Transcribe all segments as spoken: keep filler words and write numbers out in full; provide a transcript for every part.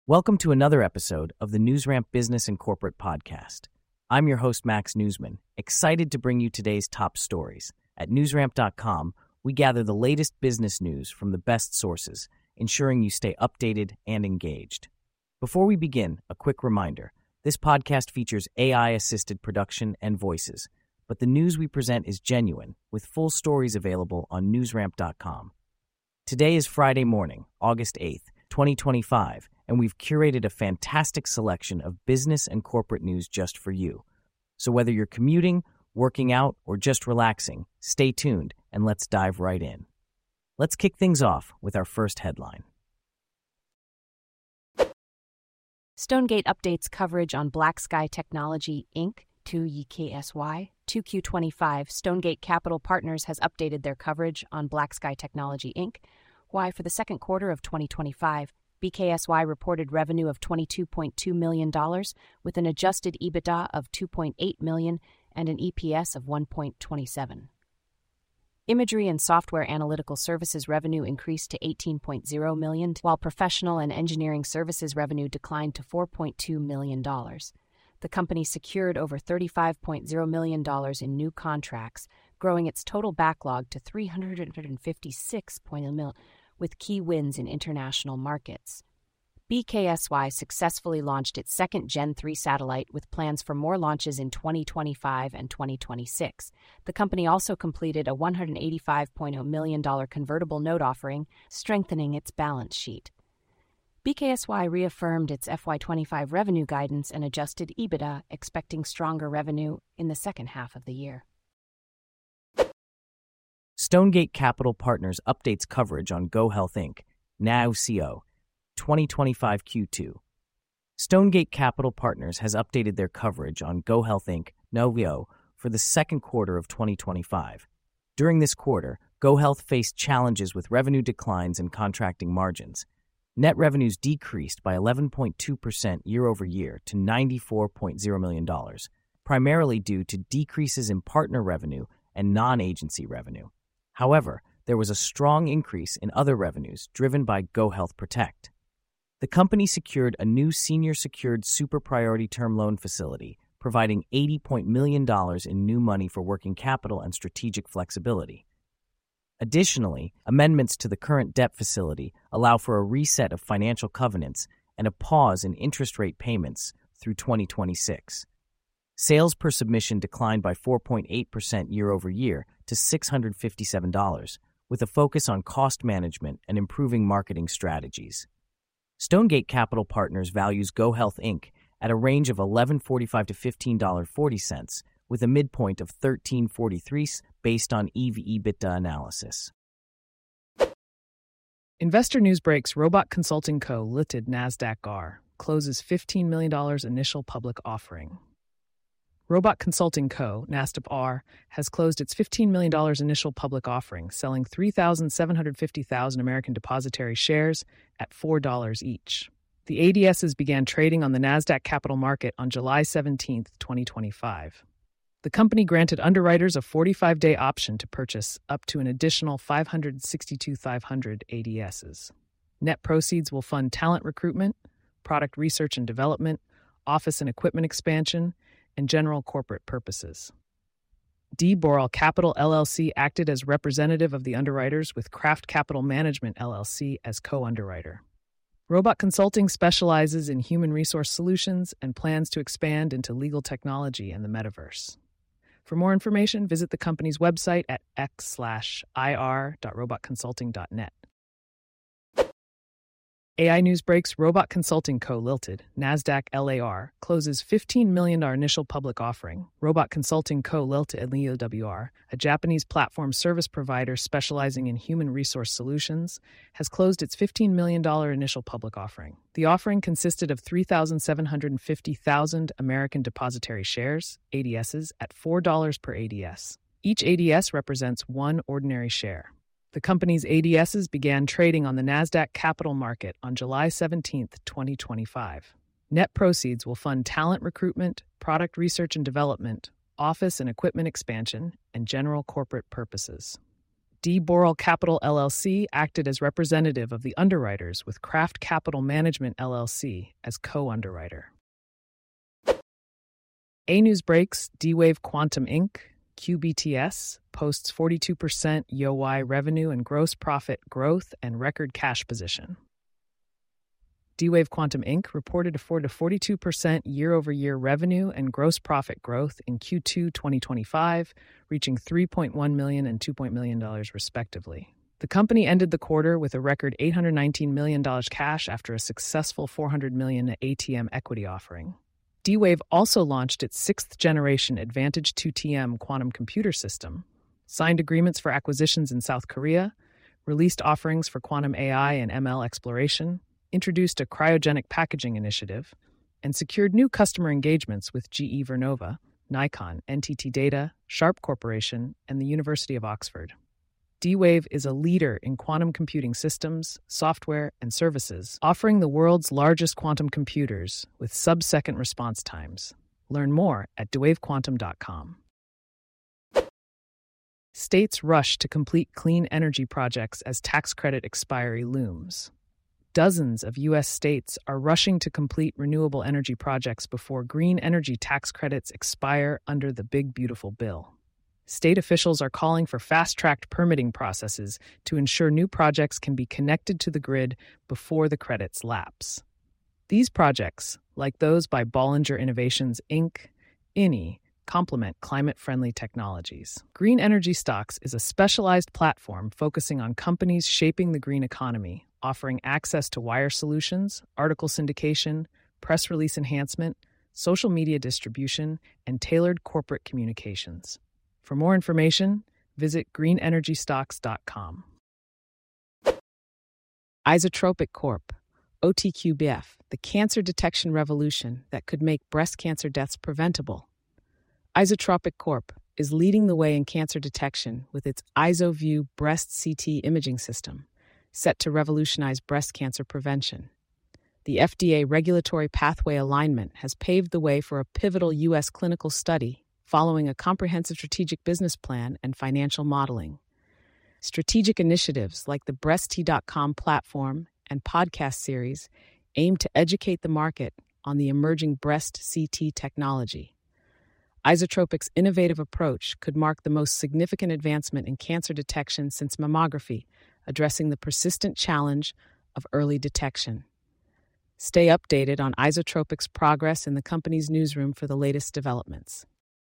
Welcome to another episode of the NewsRamp Business and Corporate Podcast. I'm your host, Max Newsman, excited to bring you today's top stories. At newsramp dot com, we gather the latest business news from the best sources, ensuring you stay updated and engaged. Before we begin, a quick reminder. This podcast features A I-assisted production and voices, but the news we present is genuine, with full stories available on newsramp dot com. Today is Friday morning, August eighth, twenty twenty-five, and we've curated a fantastic selection of business and corporate news just for you. So whether you're commuting, working out, or just relaxing, stay tuned and let's dive right in. Let's kick things off with our first headline. Stonegate updates coverage on Black Sky Technology, Incorporated, two Y K S Y. two Q twenty-five, Stonegate Capital Partners has updated their coverage on Black Sky Technology, Incorporated. Why, for the second quarter of twenty twenty-five, B K S Y reported revenue of twenty-two point two million dollars with an adjusted EBITDA of two point eight million dollars and an E P S of one point two seven. Imagery and software analytical services revenue increased to eighteen point zero million dollars, while professional and engineering services revenue declined to four point two million dollars. The company secured over thirty-five point zero million dollars in new contracts, growing its total backlog to three hundred fifty-six point zero million dollars, with key wins in international markets. B K S Y successfully launched its second Gen three satellite with plans for more launches in twenty twenty-five and twenty twenty-six. The company also completed a one hundred eighty-five point zero million dollars convertible note offering, strengthening its balance sheet. B K S Y reaffirmed its F Y twenty-five revenue guidance and adjusted EBITDA, expecting stronger revenue in the second half of the year. Stonegate Capital Partners updates coverage on GoHealth, Incorporated, N A U C O, twenty twenty-five Q two. Stonegate Capital Partners has updated their coverage on GoHealth, Incorporated, N O V O, for the second quarter of twenty twenty-five. During this quarter, GoHealth faced challenges with revenue declines and contracting margins. Net revenues decreased by eleven point two percent year-over-year to ninety-four point zero million dollars, primarily due to decreases in partner revenue and non-agency revenue. However, there was a strong increase in other revenues driven by GoHealth Protect. The company secured a new senior secured super priority term loan facility, providing eighty million dollars in new money for working capital and strategic flexibility. Additionally, amendments to the current debt facility allow for a reset of financial covenants and a pause in interest rate payments through twenty twenty-six. Sales per submission declined by four point eight percent year-over-year to six hundred fifty-seven dollars, with a focus on cost management and improving marketing strategies. Stonegate Capital Partners values GoHealth, Incorporated at a range of eleven forty-five to fifteen forty, with a midpoint of thirteen forty-three based on E V/EBITDA analysis. Investor news breaks. Robot Consulting Co., Limited, NASDAQ R, closes fifteen million dollars initial public offering. Robot Consulting Co., NASDAQ R, has closed its fifteen million dollars initial public offering, selling three thousand seven hundred fifty thousand American Depositary Shares at four dollars each. The A D Ss began trading on the NASDAQ Capital Market on July seventeenth, twenty twenty-five. The company granted underwriters a forty-five day option to purchase up to an additional five hundred sixty-two thousand five hundred A D Ss. Net proceeds will fund talent recruitment, product research and development, office and equipment expansion, and general corporate purposes. D. Boral Capital L L C acted as representative of the underwriters, with Kraft Capital Management L L C as co-underwriter. Robot Consulting specializes in human resource solutions and plans to expand into legal technology and the metaverse. For more information, visit the company's website at x slash ir dot robot consulting dot net. A I news breaks. Robot Consulting Co., Limited, NASDAQ L A R, closes fifteen million dollars initial public offering. Robot Consulting Co., Limited, L E O W R, a Japanese platform service provider specializing in human resource solutions, has closed its fifteen million dollars initial public offering. The offering consisted of three thousand seven hundred fifty thousand American Depositary Shares, A D Ss, at four dollars per A D S. Each A D S represents one ordinary share. The company's A D Ss began trading on the NASDAQ Capital Market on July seventeenth, twenty twenty-five. Net proceeds will fund talent recruitment, product research and development, office and equipment expansion, and general corporate purposes. D. Boral Capital L L C acted as representative of the underwriters with Kraft Capital Management L L C as co-underwriter. A-News breaks D-Wave Quantum Incorporated, Q B T S, posts forty-two percent Y O Y revenue and gross profit growth and record cash position. D-Wave Quantum Incorporated reported a four to forty-two percent year-over-year revenue and gross profit growth in Q two twenty twenty-five, reaching three point one million dollars and two point one million dollars respectively. The company ended the quarter with a record eight hundred nineteen million dollars cash after a successful four hundred million dollars A T M equity offering. D-Wave also launched its sixth-generation Advantage two T M quantum computer system, signed agreements for acquisitions in South Korea, released offerings for quantum A I and M L exploration, introduced a cryogenic packaging initiative, and secured new customer engagements with G E Vernova, Nikon, N T T Data, Sharp Corporation, and the University of Oxford. D-Wave is a leader in quantum computing systems, software, and services, offering the world's largest quantum computers with sub-second response times. Learn more at d wave quantum dot com. States rush to complete clean energy projects as tax credit expiry looms. Dozens of U S states are rushing to complete renewable energy projects before green energy tax credits expire under the Big Beautiful Bill. State officials are calling for fast-tracked permitting processes to ensure new projects can be connected to the grid before the credits lapse. These projects, like those by Bollinger Innovations, Incorporated, I N I, complement climate-friendly technologies. Green Energy Stocks is a specialized platform focusing on companies shaping the green economy, offering access to wire solutions, article syndication, press release enhancement, social media distribution, and tailored corporate communications. For more information, visit green energy stocks dot com. Isotropic Corporation, O T Q B F, the cancer detection revolution that could make breast cancer deaths preventable. Isotropic Corporation is leading the way in cancer detection with its IsoView breast C T imaging system, set to revolutionize breast cancer prevention. The F D A regulatory pathway alignment has paved the way for a pivotal U S clinical study following a comprehensive strategic business plan and financial modeling. Strategic initiatives like the breast t dot com platform and podcast series aim to educate the market on the emerging breast C T technology. Isotropic's innovative approach could mark the most significant advancement in cancer detection since mammography, addressing the persistent challenge of early detection. Stay updated on Isotropic's progress in the company's newsroom for the latest developments.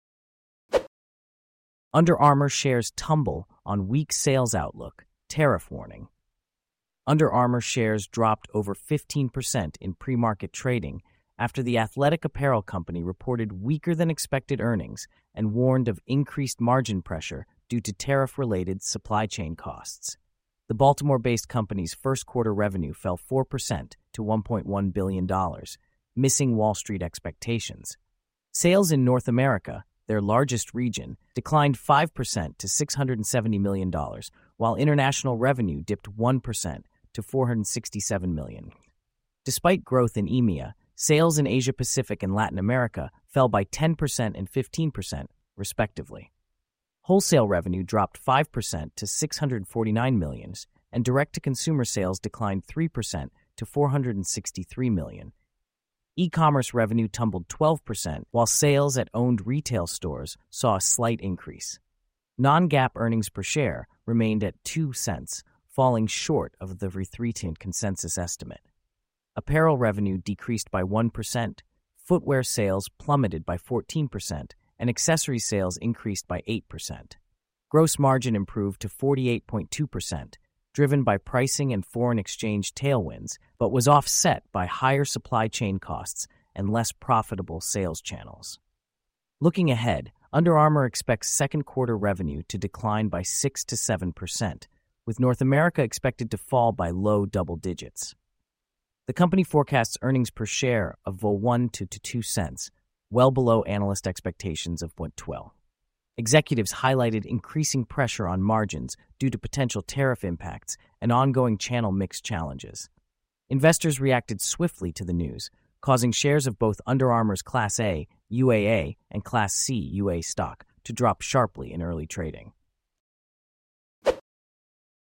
Under Armour shares tumble on weak sales outlook, tariff warning. Under Armour shares dropped over fifteen percent in pre-market trading after the athletic apparel company reported weaker-than-expected earnings and warned of increased margin pressure due to tariff-related supply chain costs. The Baltimore-based company's first-quarter revenue fell four percent to one point one billion dollars, missing Wall Street expectations. Sales in North America, their largest region, declined five percent to six hundred seventy million dollars, while international revenue dipped one percent to four hundred sixty-seven million dollars. Despite growth in E M E A, sales in Asia-Pacific and Latin America fell by ten percent and fifteen percent, respectively. Wholesale revenue dropped five percent to six hundred forty-nine million dollars, and direct-to-consumer sales declined three percent to four hundred sixty-three million dollars. E-commerce revenue tumbled twelve percent, while sales at owned retail stores saw a slight increase. Non-GAAP earnings per share remained at two cents, falling short of the Rithreatin consensus estimate. Apparel revenue decreased by one percent, footwear sales plummeted by fourteen percent, and accessory sales increased by eight percent. Gross margin improved to forty-eight point two percent, driven by pricing and foreign exchange tailwinds, but was offset by higher supply chain costs and less profitable sales channels. Looking ahead, Under Armour expects second-quarter revenue to decline by six to seven percent, with North America expected to fall by low double digits. The company forecasts earnings per share of one to two cents, well below analyst expectations of twelve. Executives highlighted increasing pressure on margins due to potential tariff impacts and ongoing channel mix challenges. Investors reacted swiftly to the news, causing shares of both Under Armour's Class A, U A A, and Class C, U A stock to drop sharply in early trading.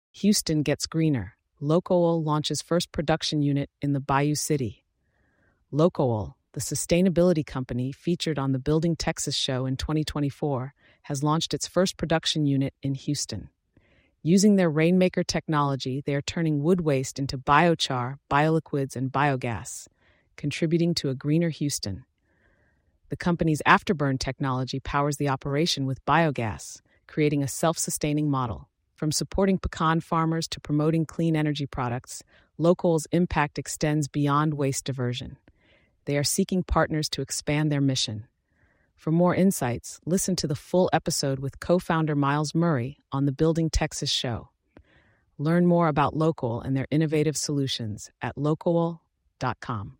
Houston gets greener. Locoal launches first production unit in the Bayou City. Locoal, the sustainability company featured on the Building Texas show in twenty twenty-four, has launched its first production unit in Houston. Using their Rainmaker technology, they are turning wood waste into biochar, bioliquids, and biogas, contributing to a greener Houston. The company's Afterburn technology powers the operation with biogas, creating a self-sustaining model. From supporting pecan farmers to promoting clean energy products, Locoal's impact extends beyond waste diversion. They are seeking partners to expand their mission. For more insights, listen to the full episode with co-founder Miles Murray on the Building Texas show. Learn more about Locoal and their innovative solutions at locoal dot com.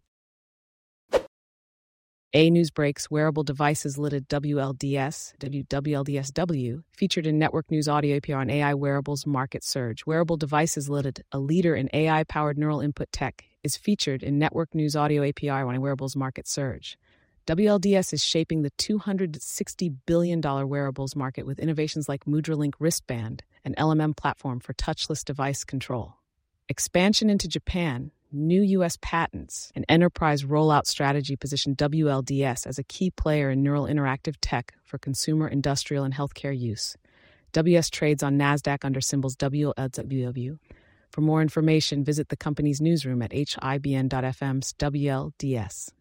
A News breaks wearable devices listed W L D S, W L D S W, featured in Network News Audio A P R on A I wearables market surge. Wearable devices listed, a leader in A I-powered neural input tech, is featured in Network News Audio A P R on wearables market surge. W L D S is shaping the two hundred sixty billion dollars wearables market with innovations like MudraLink wristband, an L M M platform for touchless device control. Expansion into Japan, new U S patents, and enterprise rollout strategy position W L D S as a key player in neural interactive tech for consumer, industrial, and healthcare use. W S trades on NASDAQ under symbols W L D W. For more information, visit the company's newsroom at H I B N dot F M's W L D S.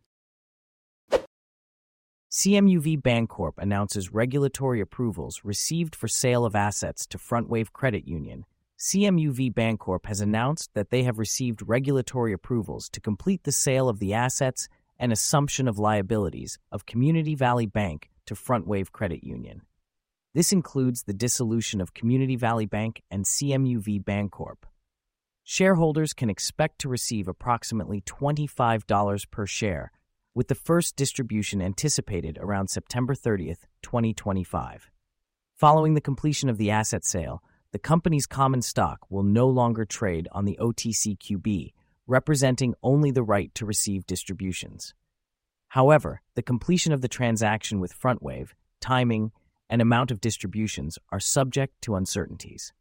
C M U V Bancorp announces regulatory approvals received for sale of assets to FrontWave Credit Union. C M U V Bancorp has announced that they have received regulatory approvals to complete the sale of the assets and assumption of liabilities of Community Valley Bank to FrontWave Credit Union. This includes the dissolution of Community Valley Bank and C M U V Bancorp. Shareholders can expect to receive approximately twenty-five dollars per share, with the first distribution anticipated around September thirtieth, twenty twenty-five. Following the completion of the asset sale, the company's common stock will no longer trade on the O T C Q B, representing only the right to receive distributions. However, the completion of the transaction with FrontWave, timing, and amount of distributions are subject to uncertainties.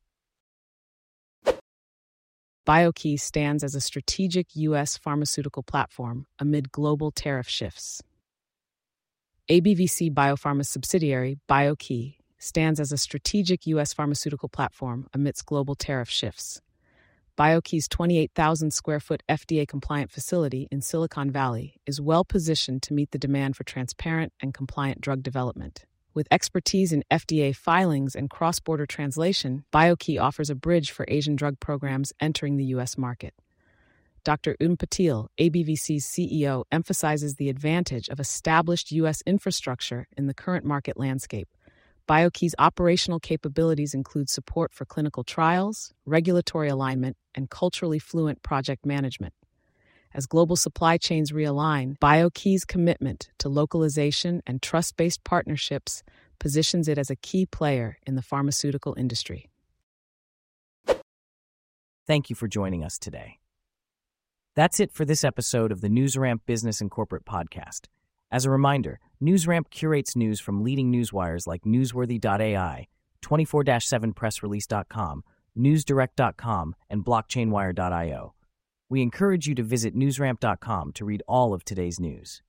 BioKey stands as a strategic U S pharmaceutical platform amid global tariff shifts. A B V C Biopharma subsidiary, BioKey, stands as a strategic U S pharmaceutical platform amidst global tariff shifts. BioKey's twenty-eight thousand square foot F D A-compliant facility in Silicon Valley is well positioned to meet the demand for transparent and compliant drug development. With expertise in F D A filings and cross-border translation, BioKey offers a bridge for Asian drug programs entering the U S market. Doctor Un Patil, A B V C's C E O, emphasizes the advantage of established U S infrastructure in the current market landscape. BioKey's operational capabilities include support for clinical trials, regulatory alignment, and culturally fluent project management. As global supply chains realign, BioKey's commitment to localization and trust-based partnerships positions it as a key player in the pharmaceutical industry. Thank you for joining us today. That's it for this episode of the NewsRamp Business and Corporate Podcast. As a reminder, NewsRamp curates news from leading newswires like Newsworthy dot A I, twenty-four seven press release dot com, newsdirect dot com, and blockchain wire dot io. We encourage you to visit newsramp dot com to read all of today's news.